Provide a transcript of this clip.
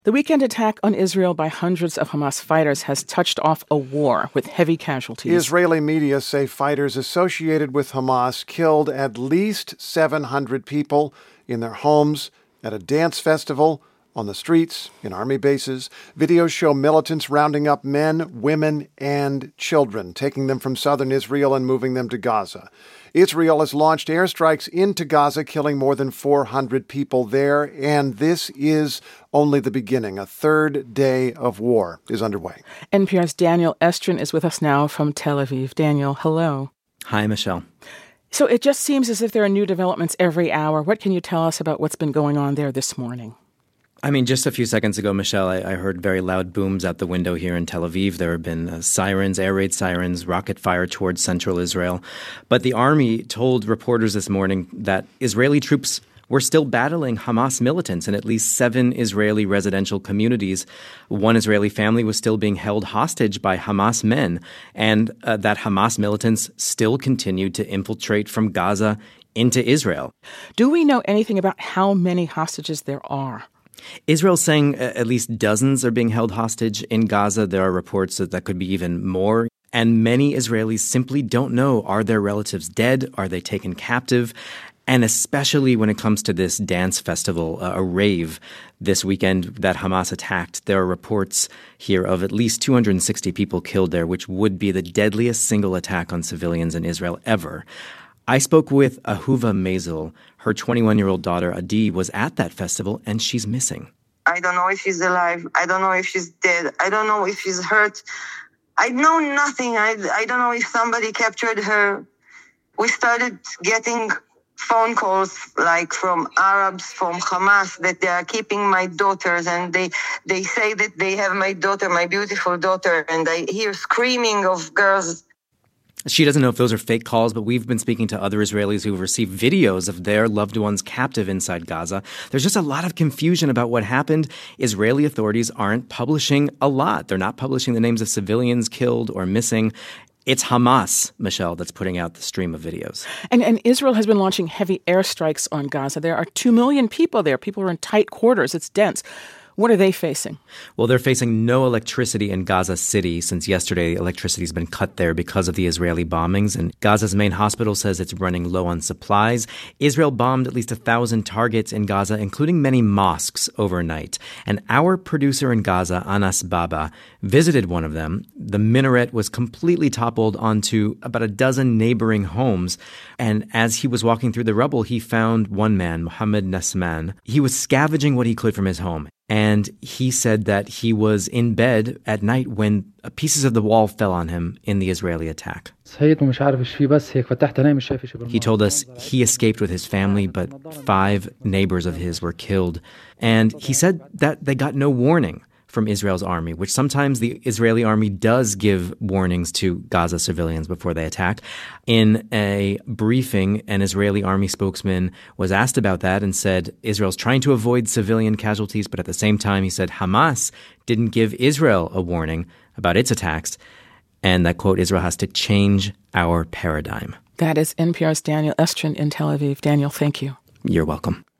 The weekend attack on Israel by hundreds of Hamas fighters has touched off a war with heavy casualties. Israeli media say fighters associated with Hamas killed at least 700 people in their homes, at a dance festival, on the streets, in army bases. Videos show militants rounding up men, women, and children, taking them from southern Israel and moving them to Gaza. Israel has launched airstrikes into Gaza, killing more than 400 people there, and this is only the beginning. A third day of war is underway. NPR's Daniel Estrin is with us now from Tel Aviv. Daniel, hello. Hi, Michelle. So it just seems as if there are new developments every hour. What can you tell us about what's been going on there this morning? Just a few seconds ago, Michelle, I heard very loud booms out the window here in Tel Aviv. There have been sirens, air raid sirens, rocket fire towards central Israel. But the army told reporters this morning that Israeli troops were still battling Hamas militants in at least 7 Israeli residential communities. One Israeli family was still being held hostage by Hamas men, and that Hamas militants still continued to infiltrate from Gaza into Israel. Do we know anything about how many hostages there are? Israel's saying at least dozens are being held hostage in Gaza. There are reports that could be even more. And many Israelis simply don't know, are their relatives dead? Are they taken captive? And especially when it comes to this dance festival, a rave this weekend that Hamas attacked, there are reports here of at least 260 people killed there, which would be the deadliest single attack on civilians in Israel ever. I spoke with Ahuva Mazel. Her 21-year-old daughter, Adi, was at that festival, and she's missing. I don't know if she's alive. I don't know if she's dead. I don't know if she's hurt. I know nothing. I don't know if somebody captured her. We started getting phone calls from Arabs, from Hamas, that they are keeping my daughters, and they say that they have my daughter, my beautiful daughter, and I hear screaming of girls. She doesn't know if those are fake calls, but we've been speaking to other Israelis who've received videos of their loved ones captive inside Gaza. There's just a lot of confusion about what happened. Israeli authorities aren't publishing a lot. They're not publishing the names of civilians killed or missing. It's Hamas, Michelle, that's putting out the stream of videos. And Israel has been launching heavy airstrikes on Gaza. There are 2 million people there. People are in tight quarters. It's dense. What are they facing? Well, they're facing no electricity in Gaza City. Since yesterday, electricity has been cut there because of the Israeli bombings. And Gaza's main hospital says it's running low on supplies. Israel bombed at least 1,000 targets in Gaza, including many mosques overnight. And our producer in Gaza, Anas Baba, visited one of them. The minaret was completely toppled onto about a dozen neighboring homes. And as he was walking through the rubble, he found one man, Mohammed Nasman. He was scavenging what he could from his home. And he said that he was in bed at night when pieces of the wall fell on him in the Israeli attack. He told us he escaped with his family, but 5 neighbors of his were killed. And he said that they got no warning from Israel's army, which sometimes the Israeli army does give warnings to Gaza civilians before they attack. In a briefing, an Israeli army spokesman was asked about that and said Israel's trying to avoid civilian casualties, but at the same time, he said Hamas didn't give Israel a warning about its attacks, and that, quote, Israel has to change our paradigm. That is NPR's Daniel Estrin in Tel Aviv. Daniel, thank you. You're welcome.